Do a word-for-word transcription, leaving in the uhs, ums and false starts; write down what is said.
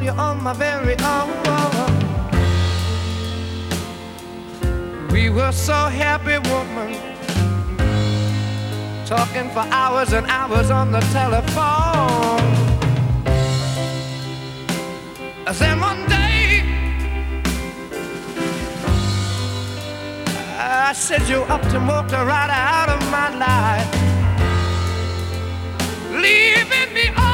you're on my very own. We were so happy, woman, talking for hours and hours on the telephone. Then one day I said you up to walk right out of my life, leaving me all